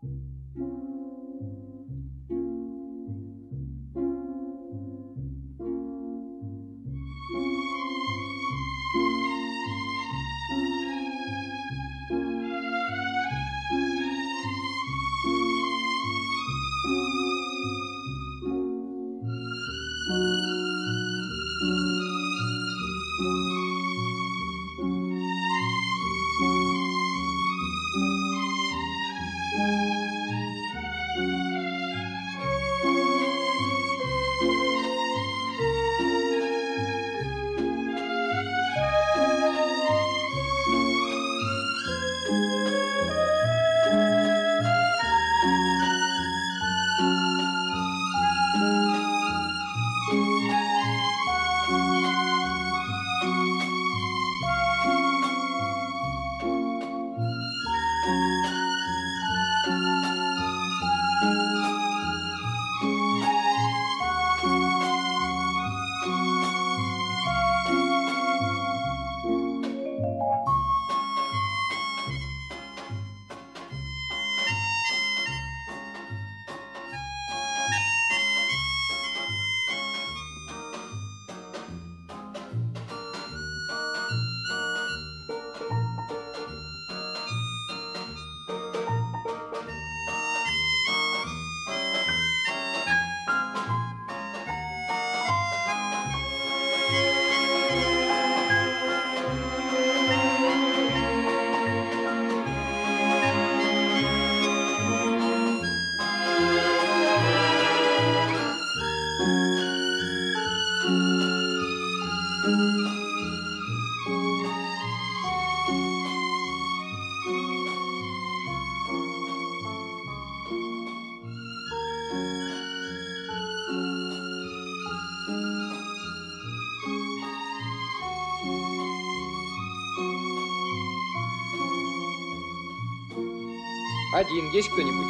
Один есть кто-нибудь?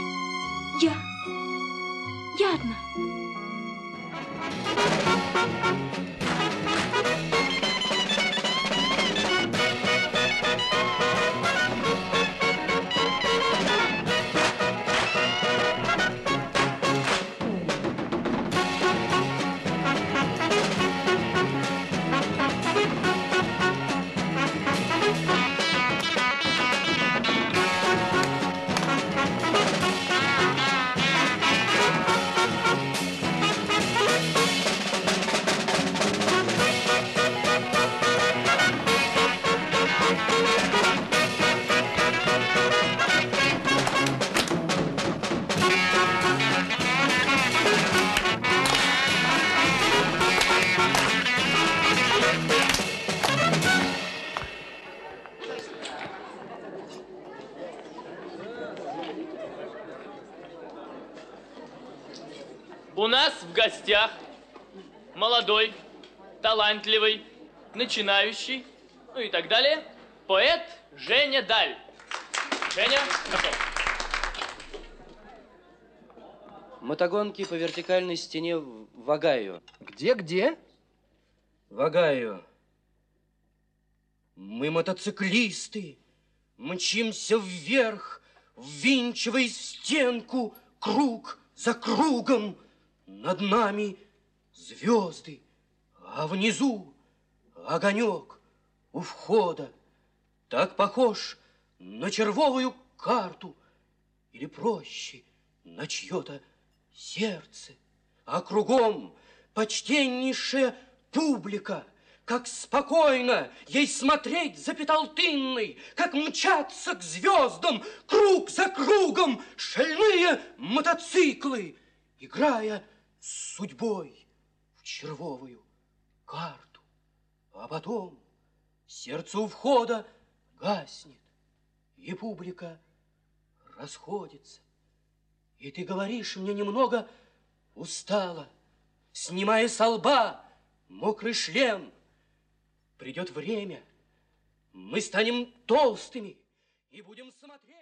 Я одна. У нас в гостях молодой, талантливый, начинающий, ну и так далее, поэт Женя Даль. Женя, пошел. Мотогонки по вертикальной стене в Огайо. Где? В Огайо. Мы, мотоциклисты, мчимся вверх, ввинчиваясь в стенку, круг за кругом. Над нами звезды, а внизу огонек у входа. Так похож на червовую карту или проще на чье-то сердце. А кругом почтеннейшая публика. Как спокойно ей смотреть за Петалтынной, как мчаться к звездам круг за кругом шальные мотоциклы, играя с судьбой в червовую карту. А потом сердце у входа гаснет, и публика расходится. И ты говоришь мне немного устало, снимая со лба мокрый шлем. Придет время, мы станем толстыми и будем смотреть.